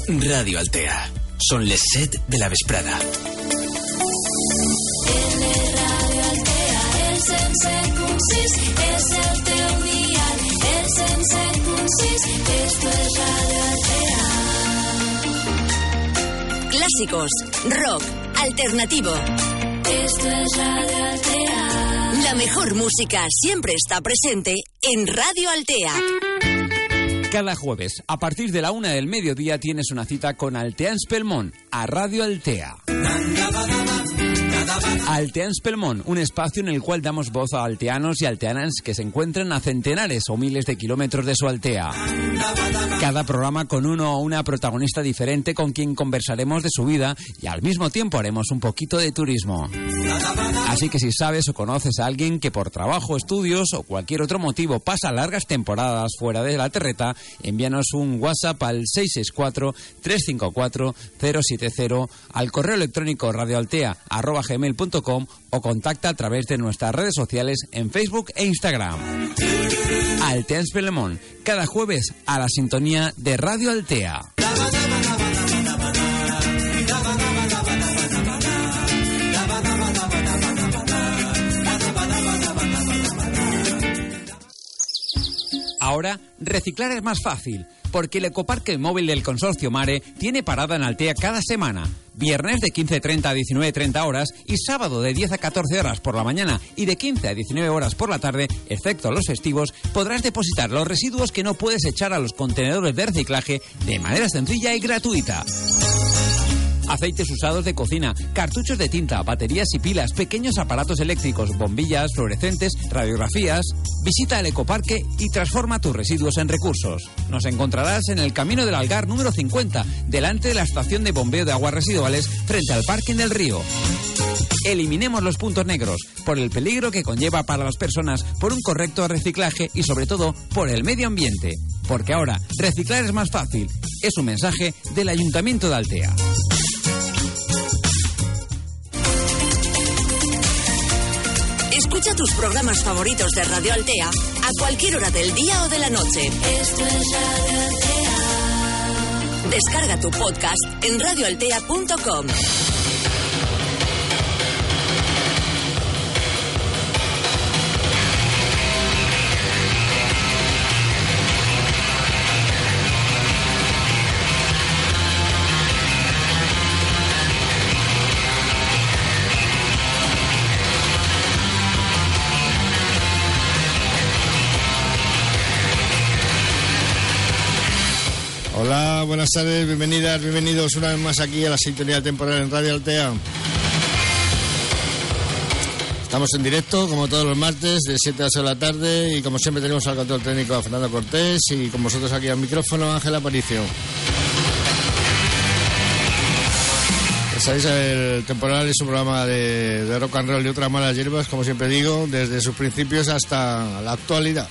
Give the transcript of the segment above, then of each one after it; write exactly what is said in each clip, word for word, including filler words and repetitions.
Radio Altea. Son les set de la vesprada. Clásicos, rock, alternativo. Esto es Radio Altea. La mejor música siempre está presente en Radio Altea. Cada jueves, a partir de la una del mediodía, tienes una cita con Alteans Pelmón, a Radio Altea. Alteans Pelmón, un espacio en el cual damos voz a alteanos y alteanas que se encuentran a centenares o miles de kilómetros de su aldea. Cada programa con uno o una protagonista diferente con quien conversaremos de su vida y al mismo tiempo haremos un poquito de turismo. Así que si sabes o conoces a alguien que por trabajo, estudios o cualquier otro motivo pasa largas temporadas fuera de la terreta, envíanos un WhatsApp al seis seis cuatro, tres cinco cuatro, cero siete cero, al correo electrónico radioaltea arroba gmail punto com o contacta a través de nuestras redes sociales en Facebook e Instagram. Alteans Pelmón, cada jueves a la sintonía de Radio Altea. Ahora, reciclar es más fácil, porque el ecoparque móvil del Consorcio Mare tiene parada en Altea cada semana. Viernes de quince treinta a diecinueve treinta horas y sábado de diez a catorce horas por la mañana y de quince a diecinueve horas por la tarde, excepto los festivos, podrás depositar los residuos que no puedes echar a los contenedores de reciclaje de manera sencilla y gratuita. Aceites usados de cocina, cartuchos de tinta, baterías y pilas, pequeños aparatos eléctricos, bombillas, fluorescentes, radiografías. Visita el ecoparque y transforma tus residuos en recursos. Nos encontrarás en el Camino del Algar número cincuenta, delante de la estación de bombeo de aguas residuales, frente al parking del río. Eliminemos los puntos negros, por el peligro que conlleva para las personas, por un correcto reciclaje y sobre todo por el medio ambiente. Porque ahora, reciclar es más fácil. Es un mensaje del Ayuntamiento de Altea. Escucha tus programas favoritos de Radio Altea a cualquier hora del día o de la noche. Esto es Radio Altea. Descarga tu podcast en radio altea punto com. Hola, buenas tardes, bienvenidas, bienvenidos una vez más aquí a la sintonía temporal en Radio Altea. Estamos en directo, como todos los martes, de siete a ocho de la tarde, y como siempre tenemos al control técnico a Fernando Cortés y con vosotros aquí al micrófono Ángel Aparicio. Sabéis, el Temporal es un programa de, de rock and roll y otras malas hierbas, como siempre digo, desde sus principios hasta la actualidad.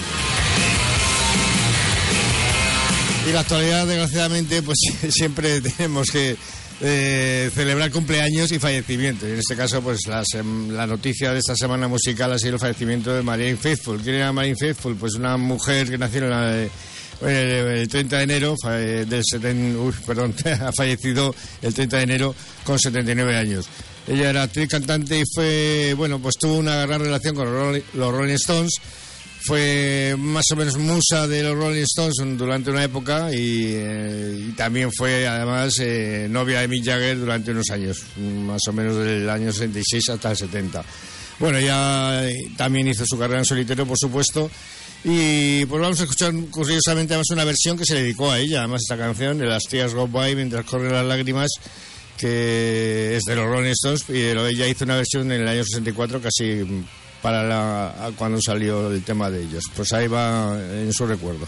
Y la actualidad, desgraciadamente, pues siempre tenemos que eh, celebrar cumpleaños y fallecimientos. Y en este caso, pues la, la noticia de esta semana musical ha sido el fallecimiento de Marianne Faithfull. ¿Quién era Marianne Faithfull? Pues una mujer que nació en la, el, el treinta de enero del setenta, uy, perdón, ha fallecido el treinta de enero con setenta y nueve años. Ella era actriz, cantante y fue, bueno, pues tuvo una gran relación con los Rolling Stones. Fue más o menos musa de los Rolling Stones durante una época y, eh, y también fue además eh, novia de Mick Jagger durante unos años, más o menos del año sesenta y seis hasta el setenta. Bueno, ya también hizo su carrera en solitario, por supuesto, y pues vamos a escuchar curiosamente además una versión que se dedicó a ella, además esta canción de Las Tears Go By Mientras Corren las Lágrimas, que es de los Rolling Stones, y ella hizo una versión en el año sesenta y cuatro casi para la, cuando salió el tema de ellos. Pues ahí va en su recuerdo.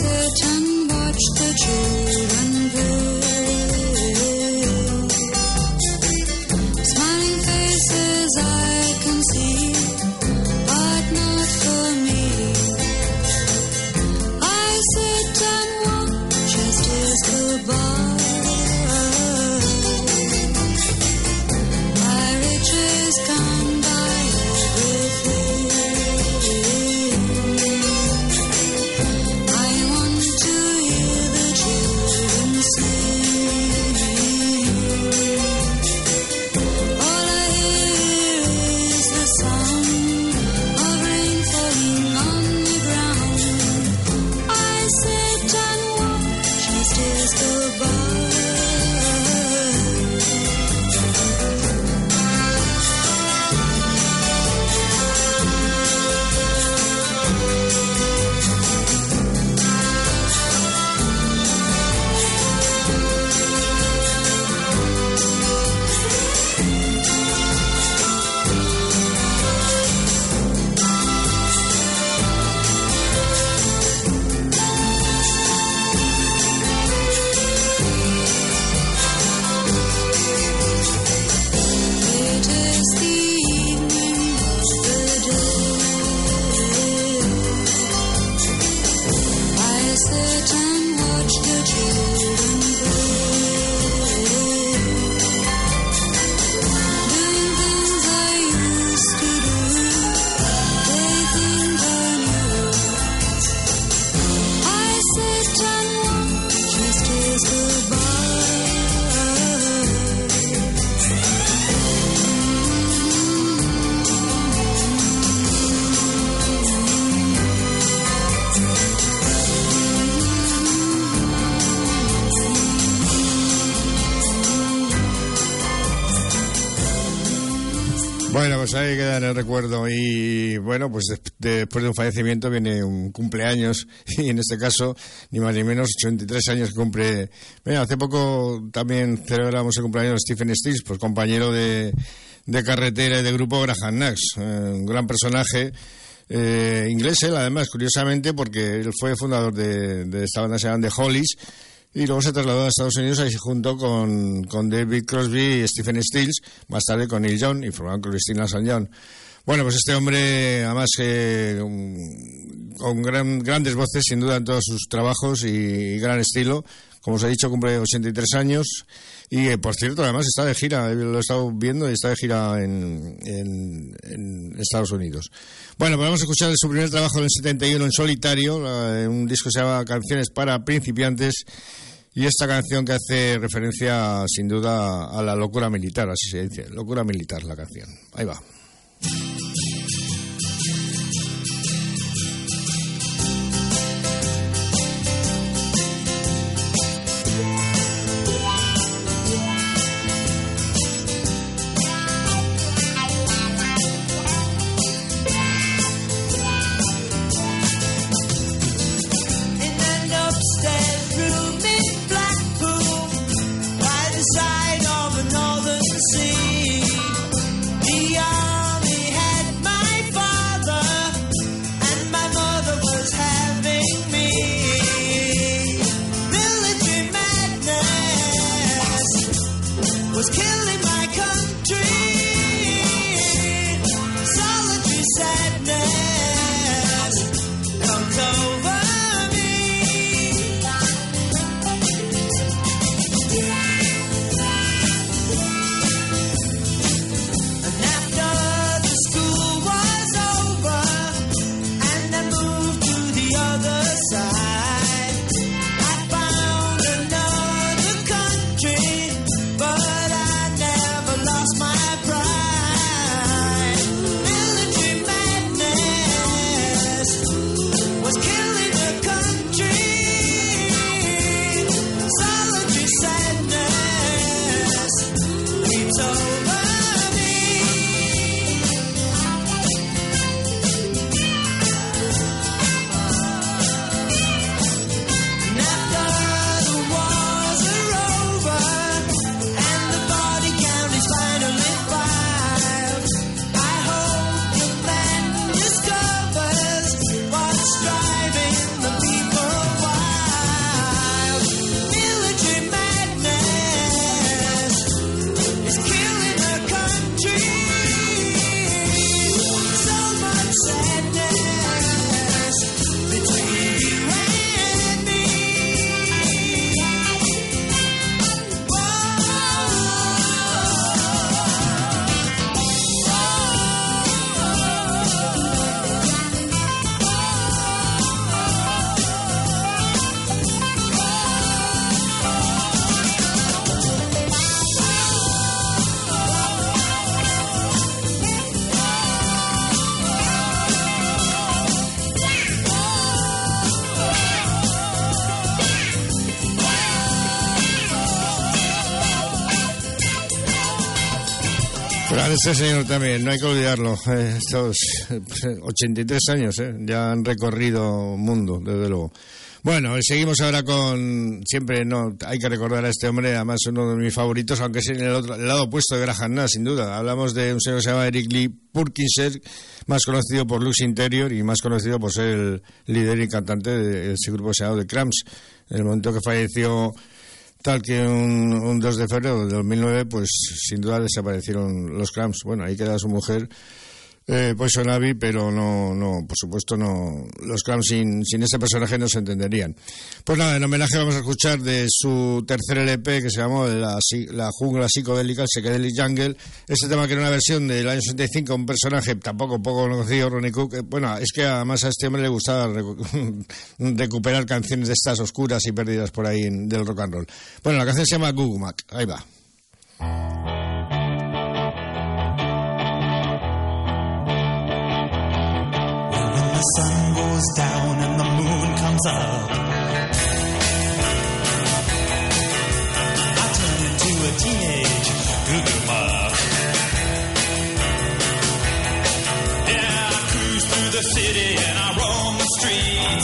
The children play. Bueno, pues ahí queda en el recuerdo. Y bueno, pues de, después de un fallecimiento viene un cumpleaños. Y en este caso, ni más ni menos, ochenta y tres años que cumple. Mira, hace poco también celebramos el cumpleaños de Stephen Stills, pues compañero de, de carretera y de grupo Graham Nash. Eh, un gran personaje. Eh, inglés él, además, curiosamente, porque él fue fundador de, de esta banda, se llama The Hollies. Y luego se trasladó a Estados Unidos ahí junto con, con David Crosby y Stephen Stills, más tarde con Neil Young, y formaron con Christine St. John. Bueno, pues este hombre, además, eh, un, con gran, grandes voces, sin duda, en todos sus trabajos y, y gran estilo. Como os he dicho, cumple ochenta y tres años. Y, eh, por cierto, además está de gira, lo he estado viendo, y está de gira en, en, en Estados Unidos. Bueno, pues vamos a escuchar su primer trabajo en el setenta y uno en solitario, un disco que se llama Canciones para principiantes, y esta canción que hace referencia, sin duda, a la locura militar, así se dice, locura militar la canción. Ahí va. Este señor también, no hay que olvidarlo. Eh, estos ochenta y tres años eh, ya han recorrido mundo, desde luego. Bueno, seguimos ahora con... Siempre no hay que recordar a este hombre, además uno de mis favoritos, aunque es en el, otro, el lado opuesto de Graham Nash, sin duda. Hablamos de un señor que se llama Eric Lee Purkinser, más conocido por Lux Interior y más conocido por ser el líder y cantante de ese grupo que se llama The Cramps. En el momento que falleció... Tal que un, un dos de febrero de dos mil nueve, pues sin duda desaparecieron los Cramps. Bueno, ahí queda su mujer, eh, Poison Ivy, pero no, no, por supuesto no, los Cramps sin, sin este personaje no se entenderían. Pues nada, en homenaje vamos a escuchar de su tercer L P que se llamó La, la jungla psicodélica, el Psychedelic Jungle, este tema que era una versión del año sesenta y cinco, un personaje tampoco poco conocido, Ronnie Cook. Eh, bueno, es que además a este hombre le gustaba recu- recuperar canciones de estas oscuras y perdidas por ahí en, del rock and roll. Bueno, la canción se llama Goo Mac, ahí va. The sun goes down and the moon comes up, I turn into a teenage goo-goo mob. city and I roam the streets,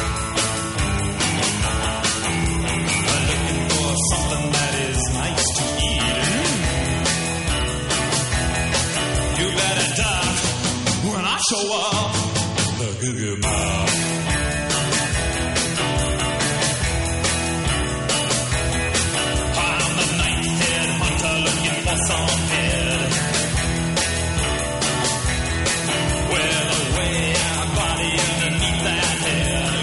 looking for something that is nice to eat. You better duck when I show up, the Goo Goo Mob. I'm the ninth head hunter looking for some head. Well, away our body underneath that head.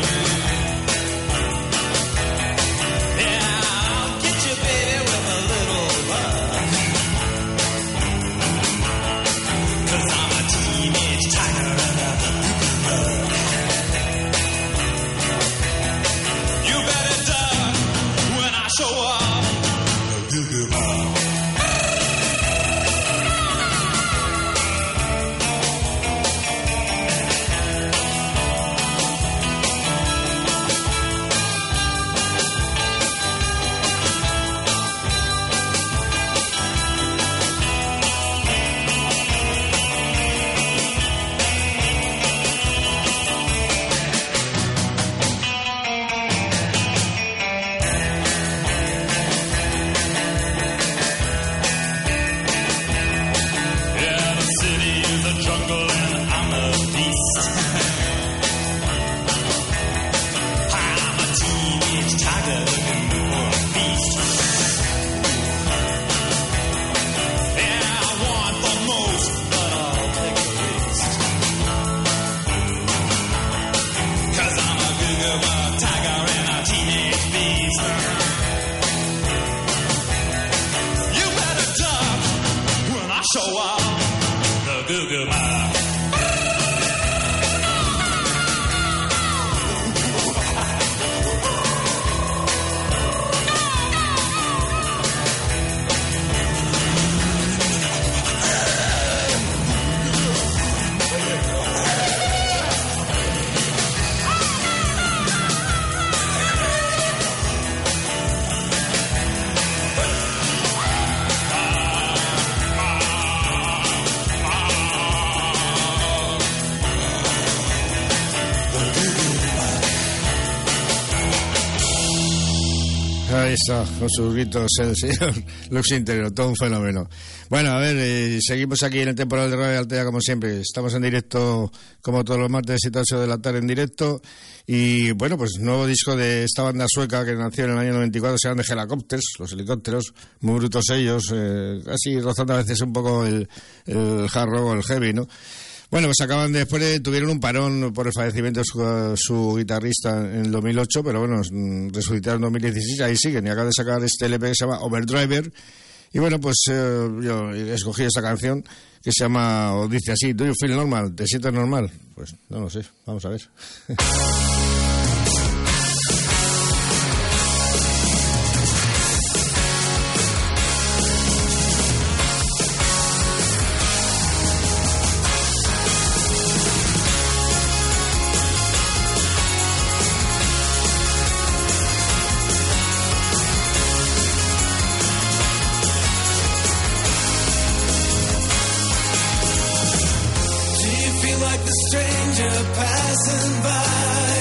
Yeah, I'll get you, baby, with a little luck. 'Cause I'm a teenage tiger and a bug. You better duck when I show up, the Goo Goo Mob. Yeah, the city is a jungle and I'm a beast. I'm a teenage tiger looking for a feast. Yeah, I want the most, but I'll take the least. 'Cause I'm a Goo Goo Mob tiger and a teenage beast. You better duck when I show up, the Goo Goo Mob. Ahí está, con sus gritos el señor Lux Interior, todo un fenómeno. Bueno, a ver, eh, seguimos aquí en el temporal de Radio Altea como siempre. Estamos en directo como todos los martes, siete a ocho de la tarde en directo. Y bueno, pues nuevo disco de esta banda sueca que nació en el año noventa y cuatro, se llaman The Helicopters, los helicópteros, muy brutos ellos, eh, casi rozando a veces un poco el, el hard rock o el heavy, ¿no? Bueno, pues acaban de, después de, tuvieron un parón por el fallecimiento de su, su guitarrista en el dos mil ocho, pero bueno, resucitaron en dos mil dieciséis, ahí siguen, y acaban de sacar este L P que se llama Overdriver, y bueno, pues eh, yo escogí esta canción que se llama, o dice así, Do You Feel Normal? ¿Te sientes normal? Pues no lo sé, vamos a ver. Passing by,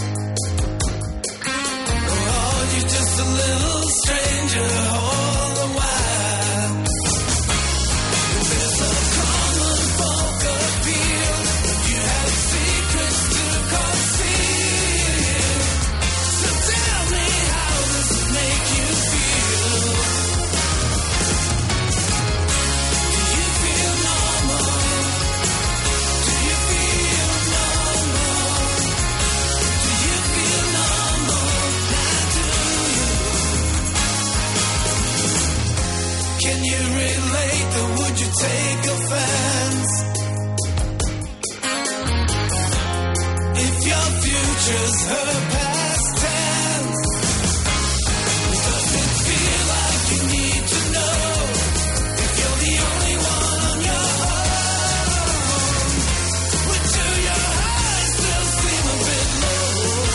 oh, you're just a little stranger all the while. There's a common folk appeal. You have secrets to conceal. So tell me, how does it make you feel? Do you feel normal? Do you feel normal? Do you feel normal? Now do you? Can you relate, or would you take offense if your future's her past tense? Does it feel like you need to know if you're the only one on your own? But do your eyes still seem a bit low?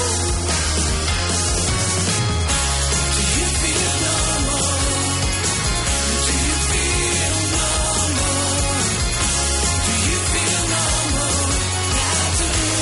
Do you feel normal? Do you feel normal? Do you feel normal? Now do you?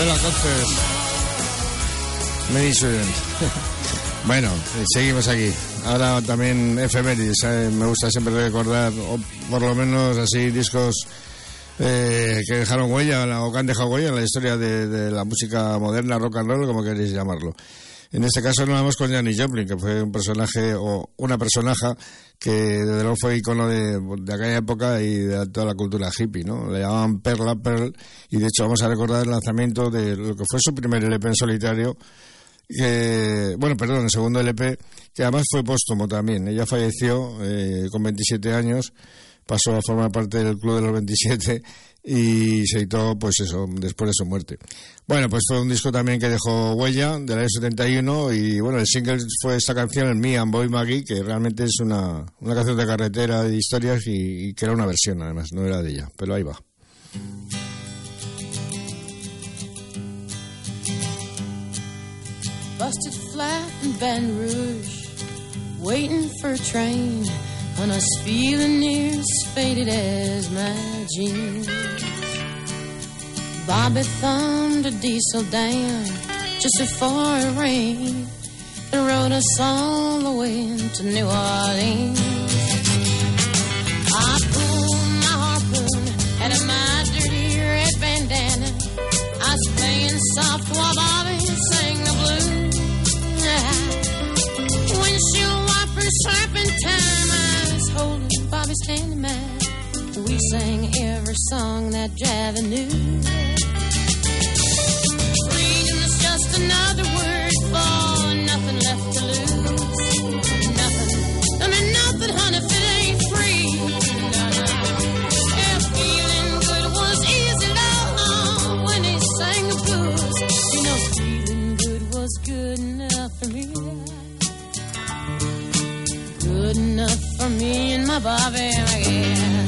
Bella Concerts. Many Student. Bueno, seguimos aquí. Ahora también efemérides. ¿eh? Me gusta siempre recordar, o por lo menos así, discos eh, que dejaron huella o que han dejado huella en la historia de, de la música moderna, rock and roll, como queréis llamarlo. En este caso nos vamos con Janis Joplin, que fue un personaje o una personaje que desde luego fue icono de, de aquella época y de toda la cultura hippie, ¿no? Le llamaban Perla Pearl, y de hecho vamos a recordar el lanzamiento de lo que fue su primer L P en solitario, que, bueno, perdón, el segundo L P, que además fue póstumo también. Ella falleció eh, con veintisiete años, pasó a formar parte del Club de los veintisiete y se editó, pues eso, después de su muerte. Bueno, pues fue un disco también que dejó huella, del año setenta y uno, y bueno, el single fue esta canción, el Me and Boy Maggie, que realmente es una, una canción de carretera, de historias, y, y que era una versión además, no era de ella, pero ahí va. Busted flat in Baton Rouge, waiting for a train, and I was feeling near as faded as my jeans. Bobby thumbed a diesel down just before it rained and rode us all the way to New Orleans. I pulled my harpoon out of my dirty red bandana. I was playing soft while Bobby sang the blues. Windshield wipers slapping time, I was holding Bobby's hand in mine. We sang every song that Javi knew. Freedom is just another word for nothing left to lose. Nothing, I mean nothing, honey, if it ain't free. No, no. Yeah, feeling good was easy, love, when he sang the blues. You know, feeling good was good enough for me. Good enough for me and my Bobby, yeah.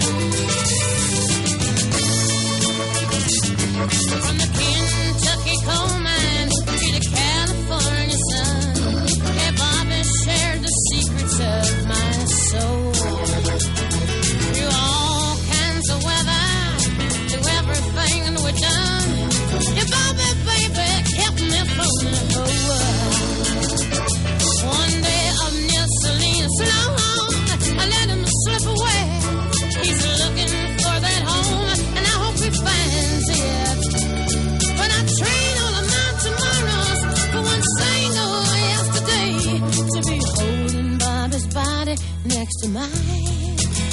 From the Kentucky coal mine to the California sun, yeah, Bobby shared the secrets of my soul. Through all kinds of weather, through everything we've done, yeah, Bobby, baby, kept me from the whole world. One day of near Selena snow, I let him slip away. He's looking for that home, and I hope he finds it. But I train all of my tomorrows for one single yesterday, to be holding Bobby's body next to mine.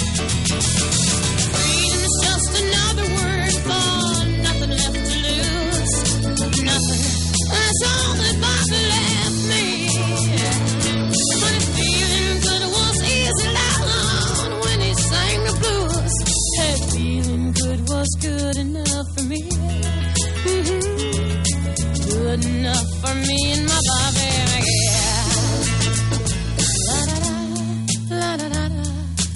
Freedom is just another word for nothing left to lose. Nothing, that's all that Bobby left me. But if feeling good was easy, loud when he sang the blues. Hey, feeling good was good enough for me. Mm-hmm. Good enough for me and my Bobby, yeah. La da da, la da da da,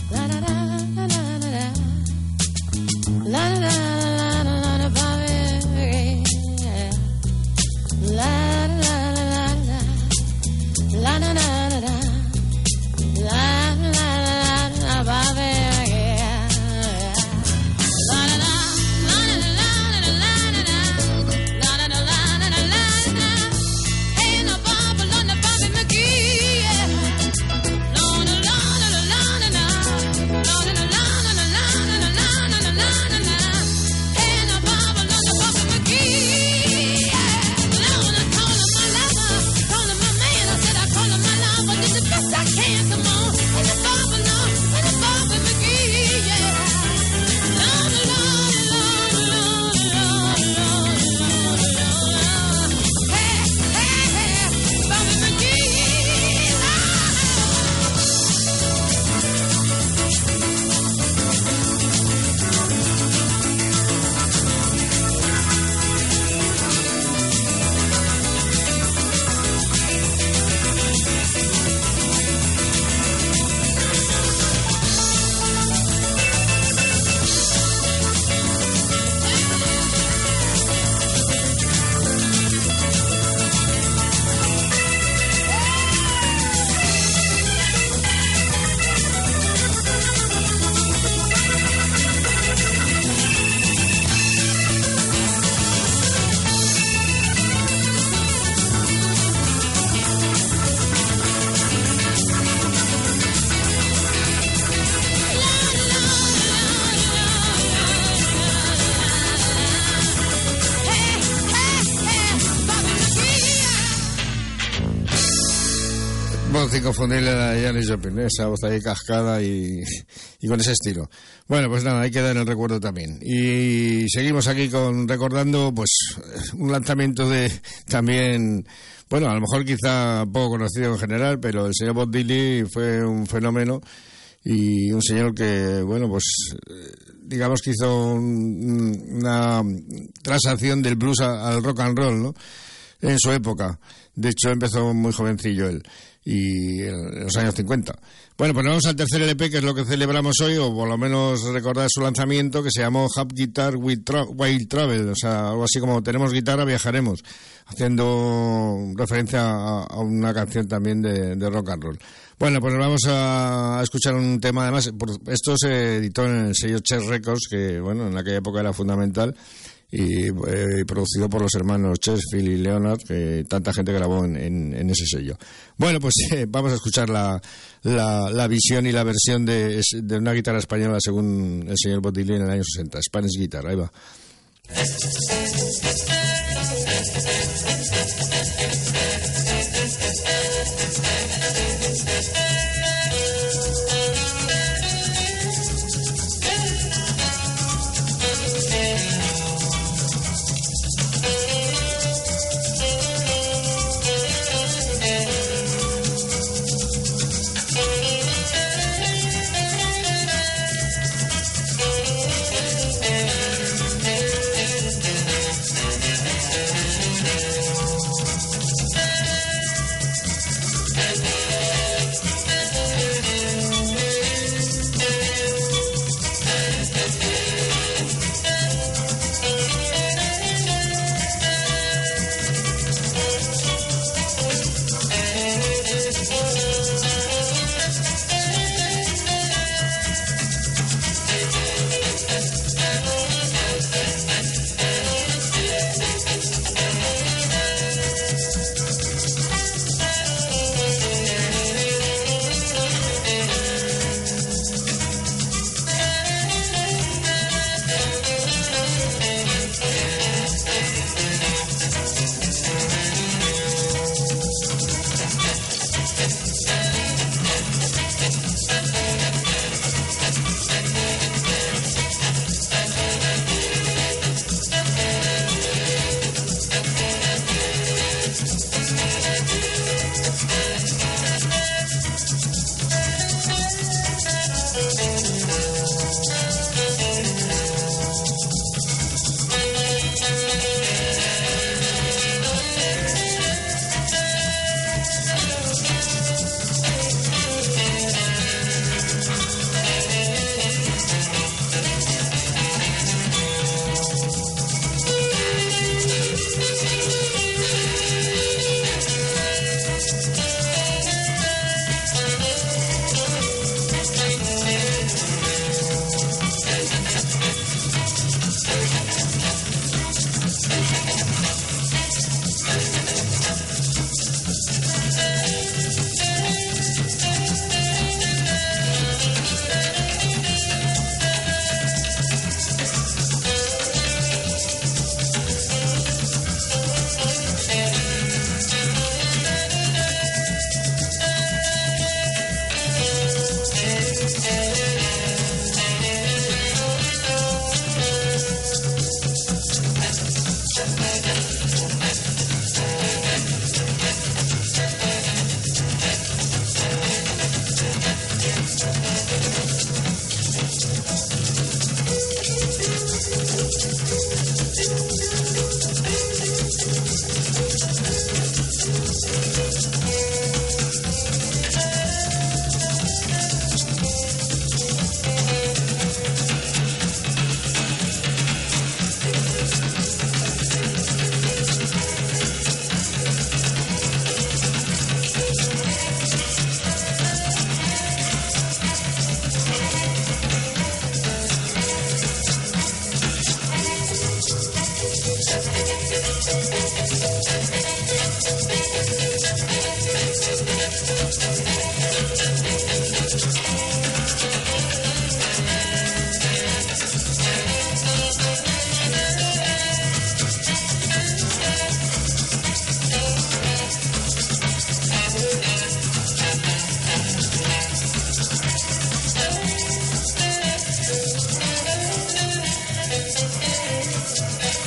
Voz inconfundible de Janis Joplin, esa voz ahí cascada y, y con ese estilo. Bueno, pues nada, ahí queda en el recuerdo también. Y seguimos aquí con recordando pues un lanzamiento de también, bueno, a lo mejor quizá poco conocido en general, pero el señor Bob Dylan fue un fenómeno y un señor que, bueno, pues digamos que hizo un, una transacción del blues al rock and roll, ¿no? En su época. De hecho, empezó muy jovencillo él, y en los años cincuenta. Bueno, pues vamos al tercer L P, que es lo que celebramos hoy, o por lo menos recordar su lanzamiento, que se llamó Have Guitar Will Tra- Travel, o sea, algo así como tenemos guitarra, viajaremos, haciendo referencia a, a una canción también de, de rock and roll. Bueno, pues vamos a, a escuchar un tema, además, por, esto se editó en el sello Chess Records, que, bueno, en aquella época era fundamental, y eh, producido por los hermanos Chess, Phil y Leonard, que tanta gente grabó en, en, en ese sello. Bueno, pues eh, vamos a escuchar la, la, la visión y la versión de, de una guitarra española según el señor Bob Dylan en el año sesenta, Spanish Guitar, ahí va.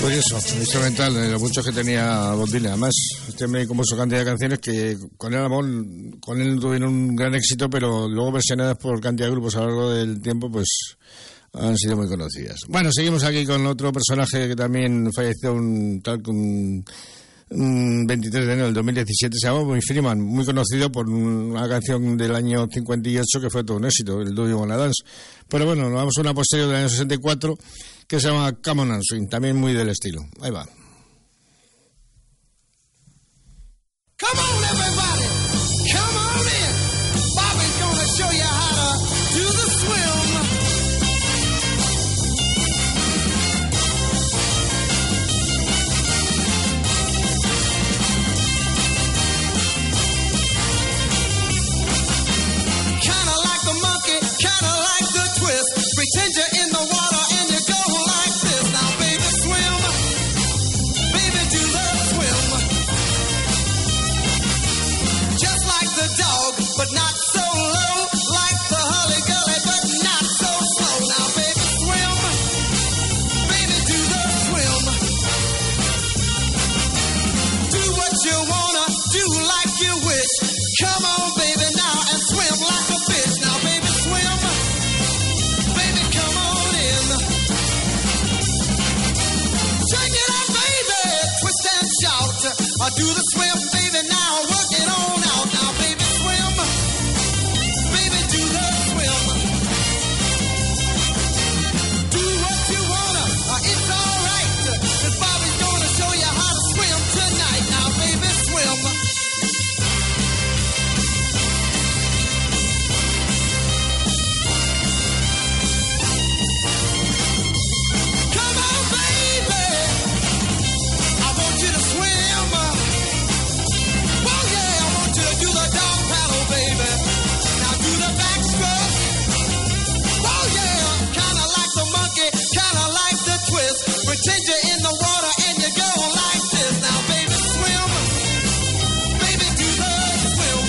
Pues eso, un instrumental, de lo mucho que tenía Bob Dylan. Además, este me compuso cantidad de canciones que con el amor, con él tuvieron un gran éxito, pero luego versionadas por cantidad de grupos a lo largo del tiempo, pues han sido muy conocidas. Bueno, seguimos aquí con otro personaje que también falleció un tal con un veintitrés de enero del dos mil diecisiete, se llama Bobby Freeman, muy conocido por una canción del año cincuenta y ocho que fue todo un éxito, el Do You Wanna Dance. Pero bueno, nos vamos a una posterior del año sesenta y cuatro que se llama Come On and Swing, también muy del estilo. Ahí va. Come on, everybody, come on in. Bobby's gonna show you how to do the swim. Kinda like the monkey, kinda like the twist. Pretend you're in the water and you go like this. Now, baby, swim. Baby, do the swim. Just like the dog, but not so low. Like the hully-gully, but not so slow. Now, baby, swim. Baby, do the swim. Do what you wanna, do like you wish. Come on, baby, now and swim like a fish. Now, baby, swim. Baby, come on in. Shake it up, baby. Twist and shout. I do the swim, baby, now work it on out. Now, baby, swim. Baby, do the swim. Do what you wanna. Uh, it's alright. Cause Bobby's gonna show you how to swim tonight. Now, baby, swim. Come on, baby. I want you to swim. Oh, yeah, I want you to do the dog paddle, baby. Now do the backstroke. Oh, yeah, kinda like the monkey, kinda like the twist. Pretend you're in the water and you go like this. Now, baby, swim. Baby, do the swim.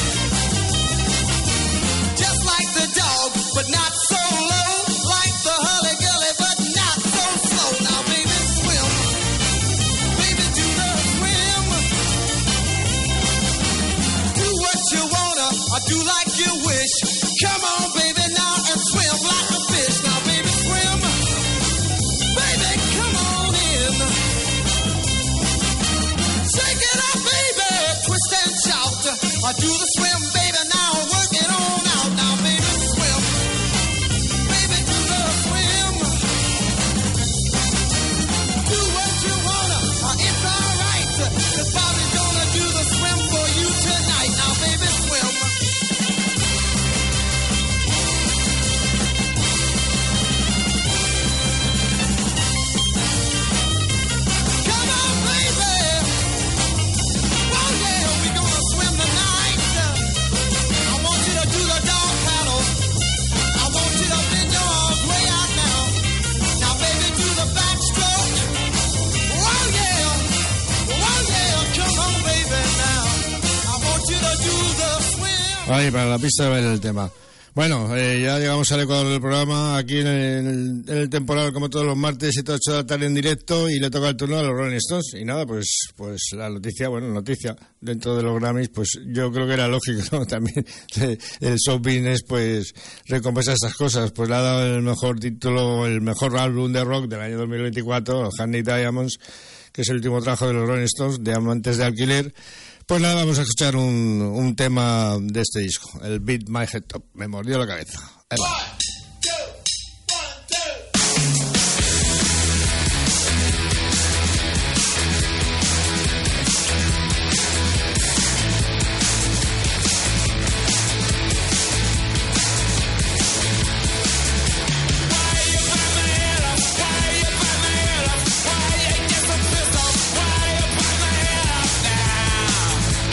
Just like the dog, but not so low. Like the hully-gully, but not so slow. Now, baby, swim. Baby, do the swim. Do what you wanna, or do like you wish. Come on, baby, now and swim like a fish. Now, baby, swim. Baby, come on in. Shake it up, baby. Twist and shout. I do the swim, baby, now work it on out. Now, baby, swim. Baby, do the swim. Do what you wanna. Uh, it's alright. Cause Bobby's gonna do the swim for you tonight. Now, baby, swim. Come on, baby. Oh, yeah, we gonna swim tonight. I want you to do the dog paddle. I want you to bend your arms way out now. Now, baby, do the backstroke. Oh, yeah. Oh, yeah. Come on, baby, now. I want you to do the swim. Ahí, para la pista de baile el tema. Bueno, eh, ya llegamos al ecuador del programa, aquí en el, en el temporal, como todos los martes, siete a ocho de la tarde en directo, y le toca el turno a los Rolling Stones. Y nada, pues pues la noticia, bueno, noticia dentro de los Grammys, pues yo creo que era lógico, ¿no? También eh, el show business, pues recompensa estas cosas. Pues le ha dado el mejor título, el mejor álbum de rock del año dos mil veinticuatro, Honey Diamonds, que es el último trabajo de los Rolling Stones, Diamantes de Alquiler. Pues nada, vamos a escuchar un, un tema de este disco, el Beat My Head Up. Me mordió la cabeza. Ahí va.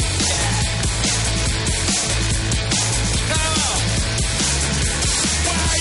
Why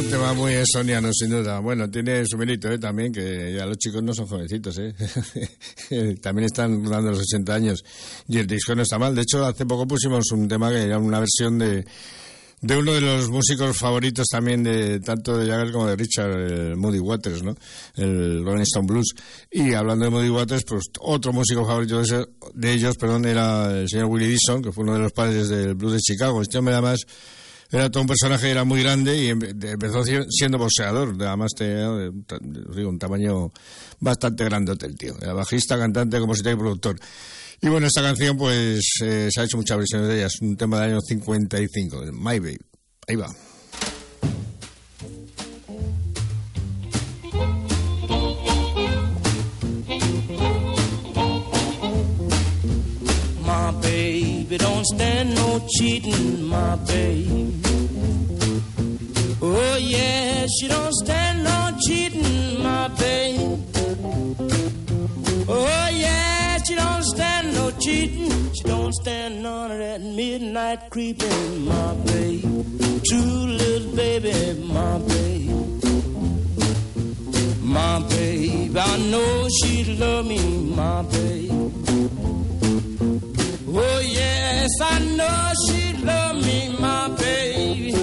Un tema muy estoniano, sin duda. Bueno, tiene su mérito, ¿eh? También, que ya los chicos no son jovencitos, ¿eh? También están dando los ochenta años. Y el disco no está mal. De hecho, hace poco pusimos un tema que era una versión de, de uno de los músicos favoritos también, de tanto de Jagger como de Richard, el Muddy Waters, ¿no? El Rolling Stone Blues. Y hablando de Muddy Waters, pues otro músico favorito de, ese, de ellos, perdón, era el señor Willie Dixon, que fue uno de los padres del blues de Chicago. Este hombre, además, era todo un personaje, era muy grande y empezó siendo boxeador. Además tenía, digo, un tamaño bastante grandote el tío. Era bajista, cantante, compositor y productor. Y bueno, esta canción pues eh, se ha hecho muchas versiones de ella. Es un tema del año cincuenta y cinco, My Babe. Ahí va. My baby don't stand no cheating, my baby. Oh yeah, she don't stand no cheating, my baby. Oh yeah, she don't stand no cheating. She don't stand none of that midnight creeping, my baby. True little baby, my baby. My baby, I know she love me, my baby. Oh yes, I know she love me, my baby.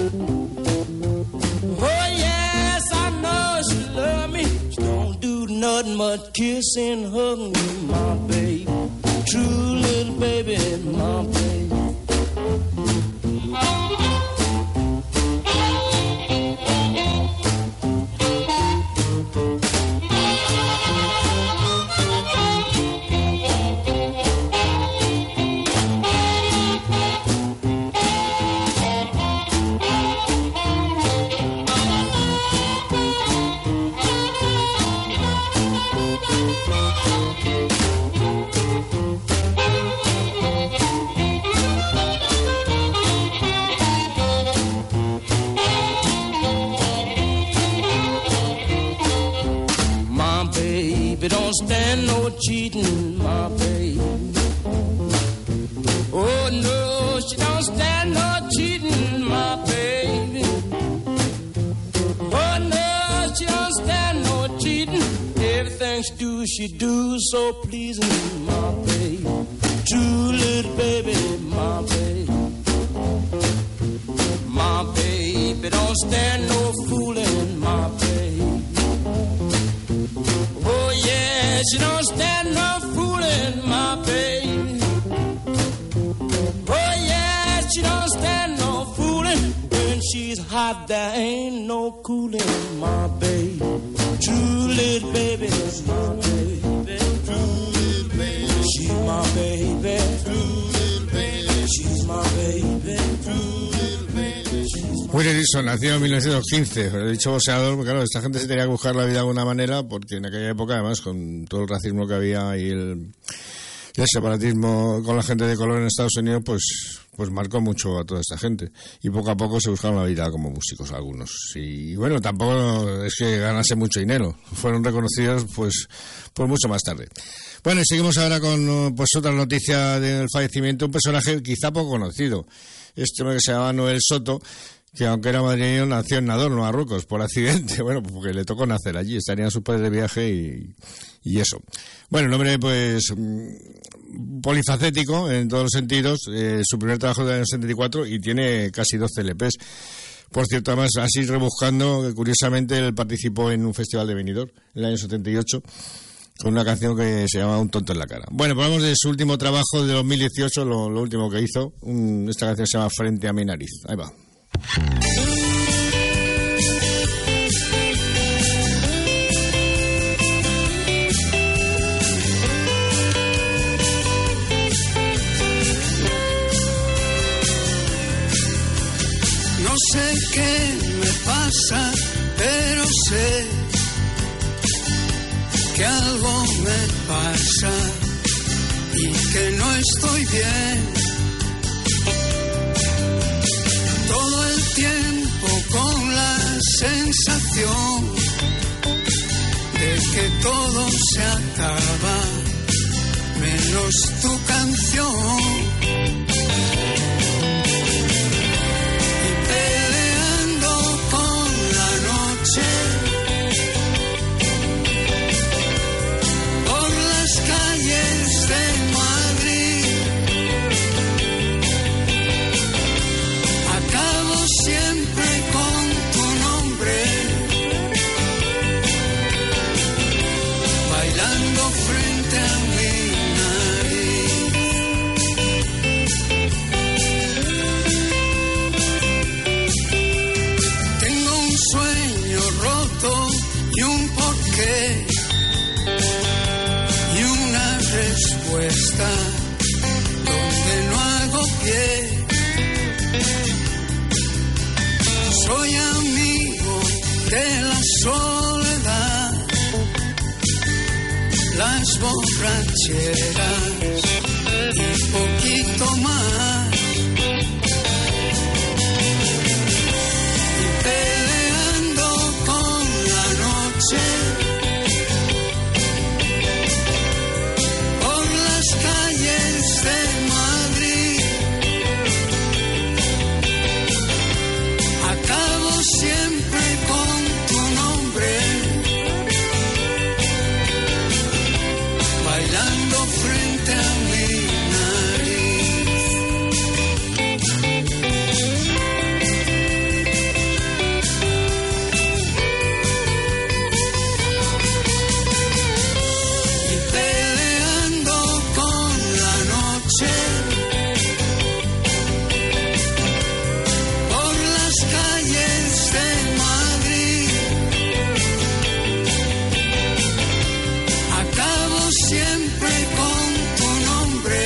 Oh yes, I know she love me. She don't do nothing but kiss and hug me, my baby. True little baby, my baby. Don't stand no cheating, my baby. Oh no, she don't stand no cheating, my baby. Oh no, she don't stand no cheating. Everything she do, she do so pleasing, my baby. True little baby, my baby. My baby don't stand no fooling, my baby. She don't stand no fooling, my baby. Oh yeah, she don't stand no fooling. When she's hot, there ain't no cooling, my baby. True little baby, my baby. True little baby, she's my baby. True little baby, she's my baby. True little baby. Willie Dixon nació en mil novecientos quince, he dicho boxeador, porque claro, esta gente se tenía que buscar la vida de alguna manera, porque en aquella época, además, con todo el racismo que había y el, y el separatismo con la gente de color en Estados Unidos, pues, pues marcó mucho a toda esta gente. Y poco a poco se buscaron la vida como músicos algunos. Y bueno, tampoco es que ganase mucho dinero, fueron reconocidos pues, pues mucho más tarde. Bueno, y seguimos ahora con pues otra noticia del fallecimiento, un personaje quizá poco conocido. Este hombre que se llama Noel Soto, que aunque era madrileño, nació en Nador, Marruecos, por accidente. Bueno, porque le tocó nacer allí, estarían sus padres de viaje y, y eso. Bueno, el hombre, pues, polifacético en todos los sentidos. Eh, su primer trabajo del año setenta y cuatro y tiene casi doce L Pes. Por cierto, además, así rebuscando, curiosamente, él participó en un festival de Benidorm en el año setenta y ocho con una canción que se llama Un tonto en la cara. Bueno, pues hablamos de su último trabajo de dos mil dieciocho, lo, lo último que hizo. Un, esta canción se llama Frente a mi nariz. Ahí va. No sé qué me pasa, pero sé que algo me pasa y que no estoy bien. Todo el tiempo con la sensación de que todo se acaba, menos tu canción. Y peleando con la de la soledad, las borracheras y poquito más. Y peleando con la noche por las calles de Madrid, acabo siempre con tu nombre, bailando frente a mi nariz. Y peleando con la noche por las calles de Madrid, acabo siempre con tu nombre,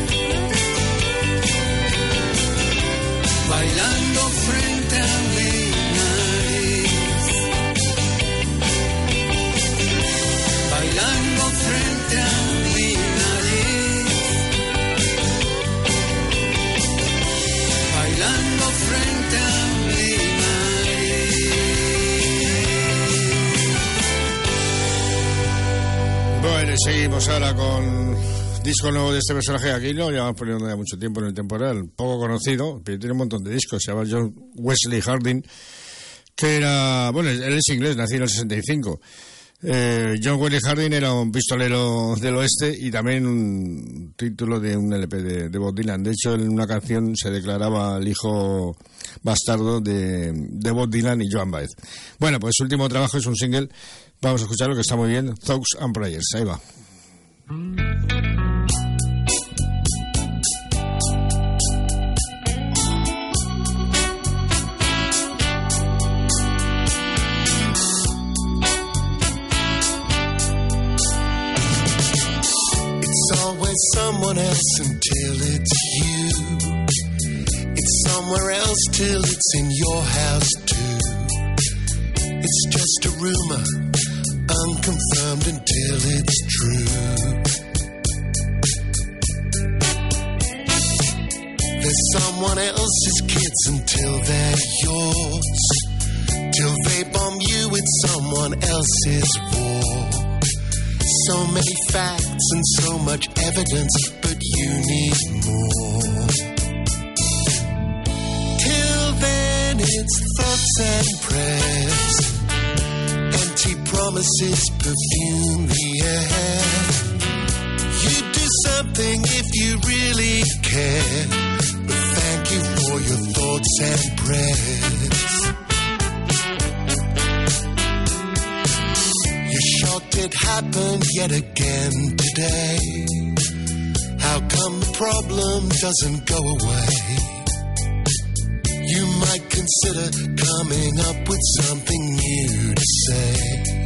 bailando frente a mi nariz, bailando frente a mi nariz, bailando frente a mi nariz. Bueno, y seguimos ahora con disco nuevo de este personaje de aquí, ¿no? Llevamos poniendo ya mucho tiempo en el temporal, poco conocido, pero tiene un montón de discos. Se llama John Wesley Harding, que era, bueno, él es inglés, nació en el sesenta y cinco. Eh, John Wesley Harding era un pistolero del oeste y también un título de un L P de, de Bob Dylan. De hecho, en una canción se declaraba el hijo bastardo de, de Bob Dylan y Joan Baez. Bueno, pues su último trabajo es un single. Vamos a escucharlo, que está muy bien. Thoughts and Prayers. Ahí va. It's always someone else until it's you. It's somewhere else till it's in your house too. It's just a rumor, unconfirmed until it's true. There's someone else's kids until they're yours, till they bomb you with someone else's war. So many facts and so much evidence, but you need more. Till then it's thoughts and prayers, empty promises perfume the air. You do something if you really care, but thank you for your thoughts and prayers. You're shocked it happened yet again today. How come the problem doesn't go away? You might consider coming up with something new to say.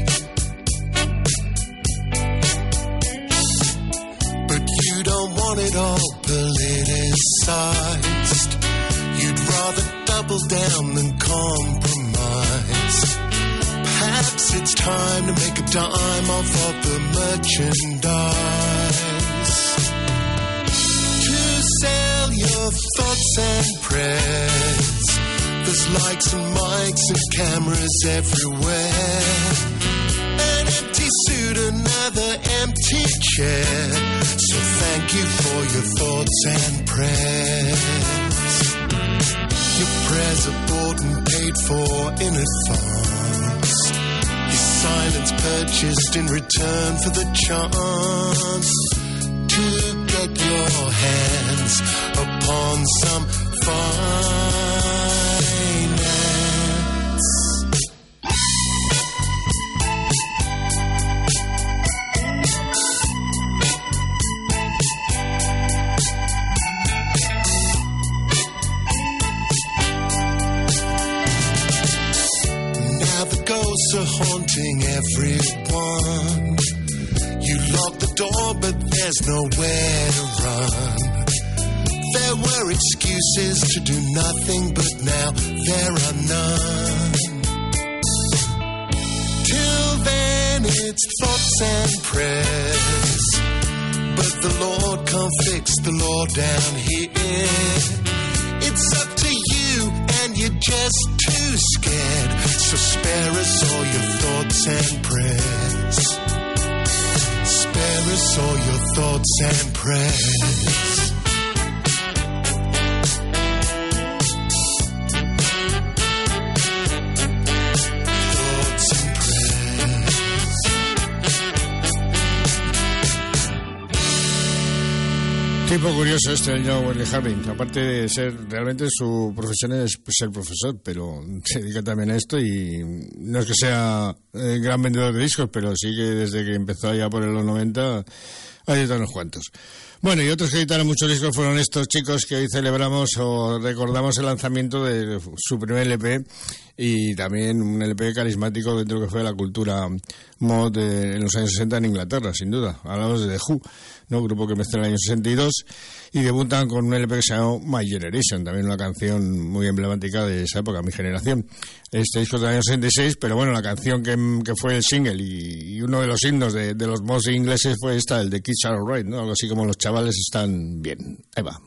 But you don't want it all politicized. You'd rather double down than compromise. Perhaps it's time to make a dime off of the merchandise. To sell your thoughts and prayers, there's lights and mics and cameras everywhere. An empty suit, another empty chair. So thank you for your thoughts and prayers. Your prayers are bought and paid for in advance. Your silence purchased in return for the chance to get your hands upon some finance. Now the ghosts are haunting everyone. You lock the door, but there's nowhere to run. There were excuses to do nothing, but now there are none. its thoughts and prayers. But the Lord can't fix the law down here. It's up to you and you're just too scared. So spare us all your thoughts and prayers. Spare us all your thoughts and prayers. Tipo curioso este el señor Wesley Harding. Aparte de ser, realmente su profesión es ser profesor, pero se dedica también a esto y no es que sea eh, gran vendedor de discos, pero sí que desde que empezó ya por los noventa ha editado unos cuantos. Bueno, y otros que editaron muchos discos fueron estos chicos que hoy celebramos o recordamos el lanzamiento de su primer L P y también un L P carismático dentro de lo que fue la cultura mod de, en los años sesenta en Inglaterra, sin duda. Hablamos de The Who, ¿no? Grupo que empezó en el año sesenta y dos y debutan con un L P que se llama My Generation, también una canción muy emblemática de esa época, Mi Generación. Este disco es del año sesenta y seis, pero bueno, la canción que, que fue el single y, y uno de los himnos de, de los mods ingleses fue esta, el de Kids Are Alright, ¿no? Algo así como los chavales están bien. Ahí va.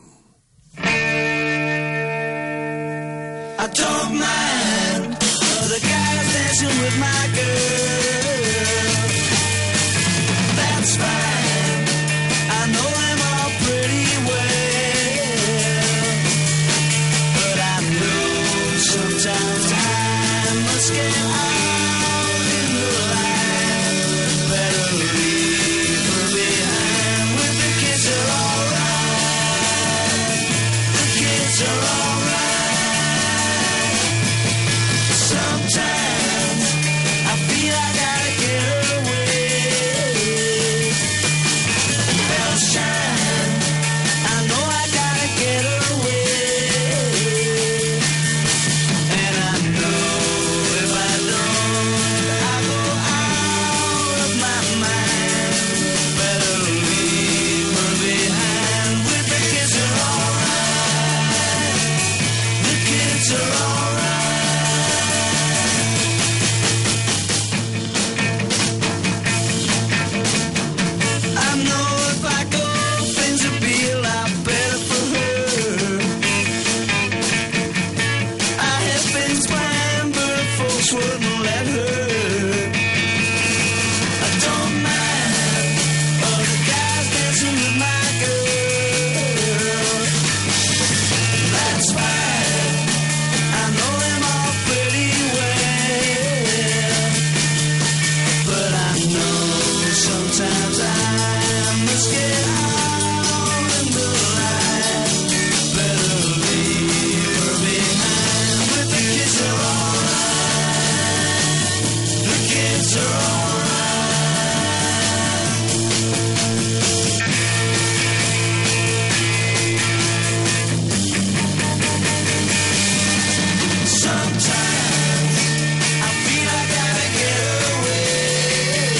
I don't mind the guys dancing with my girl. That's fine. I know them all pretty well. But I know sometimes I must get out in the line. Better leave her behind when the kids are alright. The kids are alright. Sometimes I feel I gotta get away. Bells chime, I know I gotta get away. And I know if I don't, I go out of my mind. Better leave her behind with the kids are alright. The kids are alright. Wouldn't let her. I don't mind all the guys dancing with my girl. That's fine. I know them all pretty well. But I know sometimes I must get out in the line. Better leave her behind with the kids are alright. Kids are alright. Sometimes I feel I gotta get away.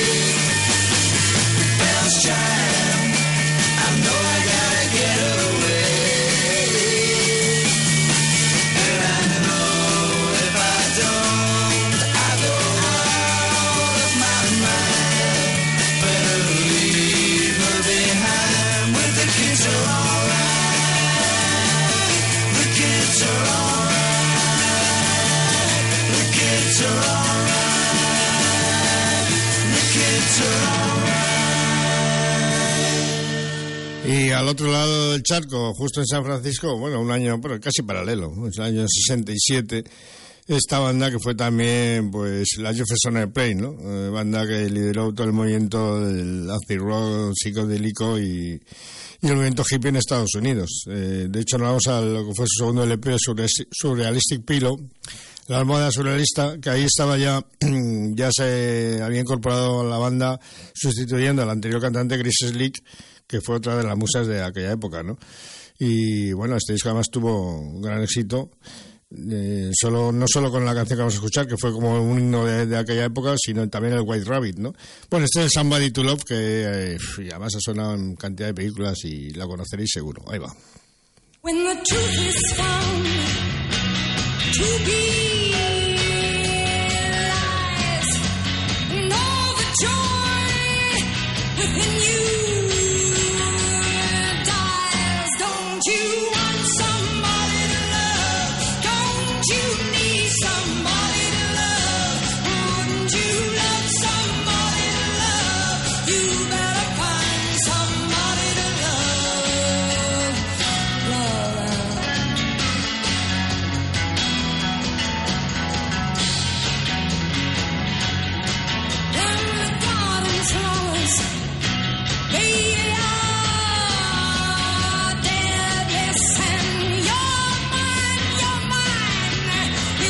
Bells chime, I know I gotta get away. And I know if I don't, I go out of my mind. Better leave her behind when the kids are alright. The kids are alright. The kids are alright. The kids are alright. Y al otro lado del charco, justo en San Francisco, bueno, un año pero casi paralelo, es el año sesenta y siete, esta banda que fue también pues la Jefferson Airplane, ¿no? Eh, banda que lideró todo el movimiento del acid rock psicodélico y, y el movimiento hippie en Estados Unidos. Eh, de hecho, nos vamos a lo que fue su segundo L P, Surrealistic Pillow, la almohada surrealista, que ahí estaba ya, ya se había incorporado a la banda sustituyendo al anterior cantante Chris Slick, que fue otra de las musas de aquella época, ¿no? Y bueno, este disco además tuvo un gran éxito. Eh, solo no solo con la canción que vamos a escuchar, que fue como un himno de, de aquella época, sino también el White Rabbit, ¿no? Bueno, este es el Somebody to Love, que eh, además ha sonado en cantidad de películas y la conoceréis seguro. Ahí va. When the truth is found to be lies, and all the joy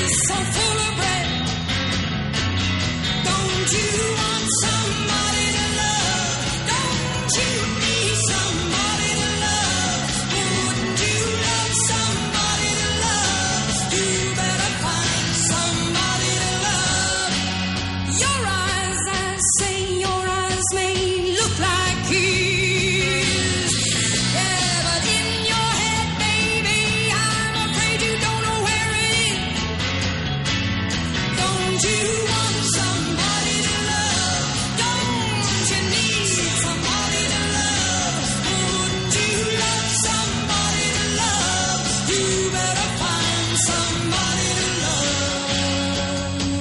so full of bread. Don't you want somebody to love? Don't you need somebody to love? Wouldn't you love somebody to love? You better find somebody to love. Your eyes, I say, your eyes may look like his. Yeah, but in your head, baby, I'm afraid you don't know where it is. Don't you want somebody to love? Don't you need somebody to love? Wouldn't you love somebody to love? You better find somebody to love.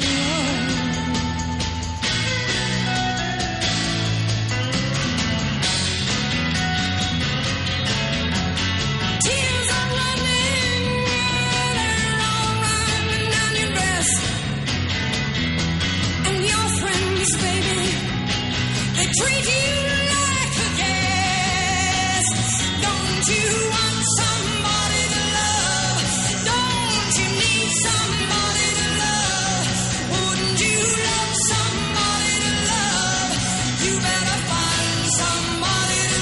Tears are running, they're all running down your dress. And your friends, baby, they treat you like a guest. Don't you want somebody to love? Don't you need somebody to love? Wouldn't you love somebody to love? You better find somebody to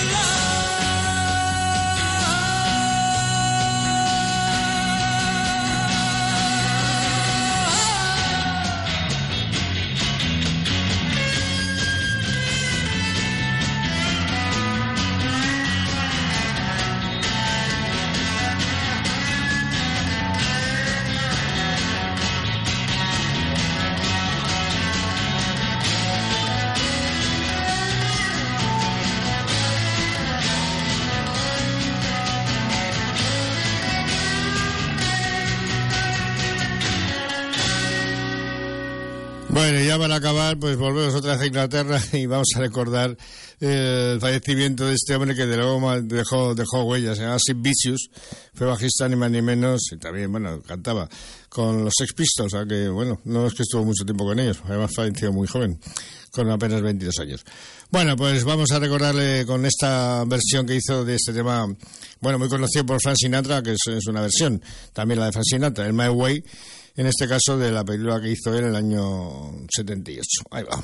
Bueno, y ya para acabar, pues volvemos otra vez a Inglaterra y vamos a recordar el fallecimiento de este hombre que de luego dejó, dejó huellas. Se llama Sid Vicious, fue bajista ni más ni menos, y también, bueno, cantaba con los Sex Pistols, aunque, bueno, no es que estuvo mucho tiempo con ellos, además falleció muy joven, con apenas veintidós años. Bueno, pues vamos a recordarle con esta versión que hizo de este tema, bueno, muy conocido por Frank Sinatra, que es, es una versión, también la de Frank Sinatra, el My Way, en este caso de la película que hizo él en el año setenta y ocho. Ahí va.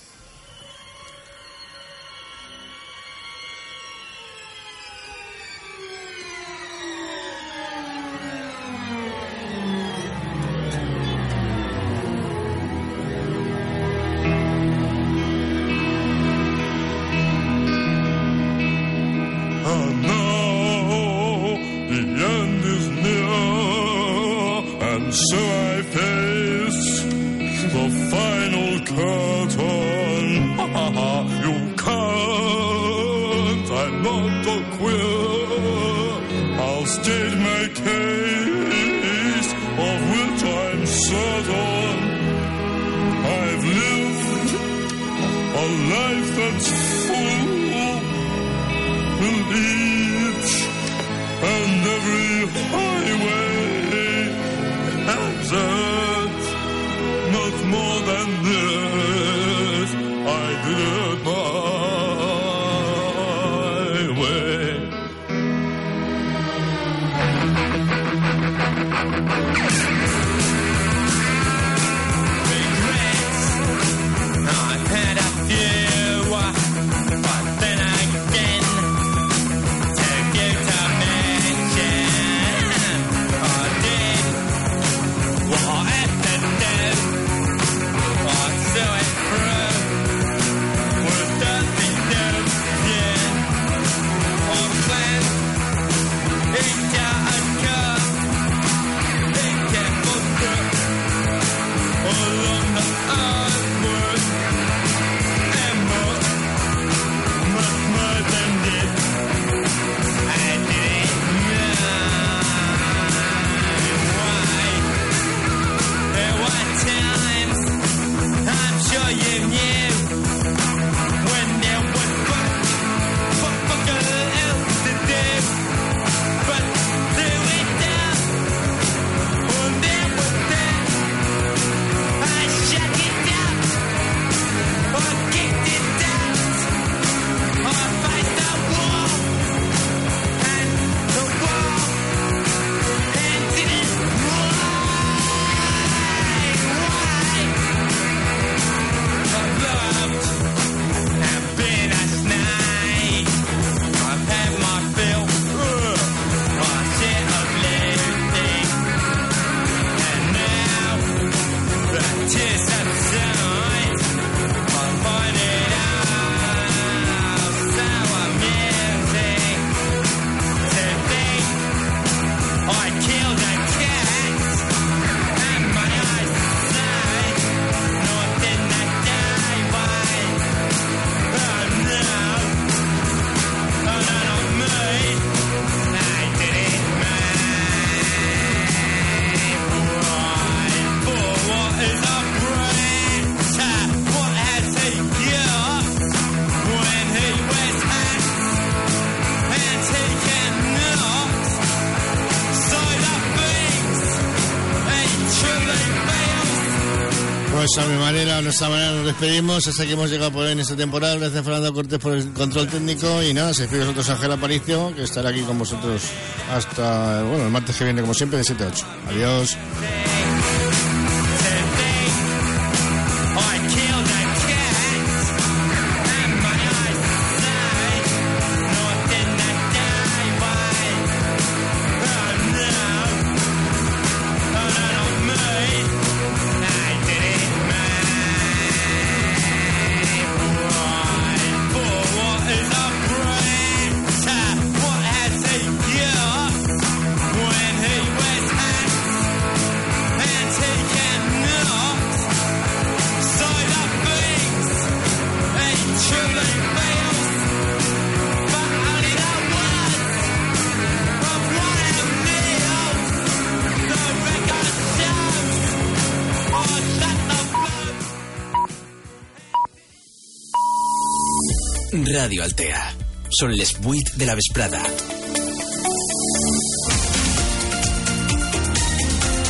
And now the end is near, and so I face the final curtain. You can't, I'm not a queer. I'll state my case, of which I'm certain. I've lived a life that's full, and each and every highway has it. Much more than this, I did it my way. Regrets, I've had a few, but then again, to give to mention, I did what I had to do. I Pues a mi manera, a nuestra manera nos despedimos. Hasta que hemos llegado por hoy en esta temporada. Gracias a Fernando Cortés por el control técnico. Y nada, se despide nosotros Ángel Aparicio, que estará aquí con vosotros hasta, bueno, el martes que viene, como siempre, de siete a ocho. Adiós. Radio Altea. Són les vuit de la vesprada.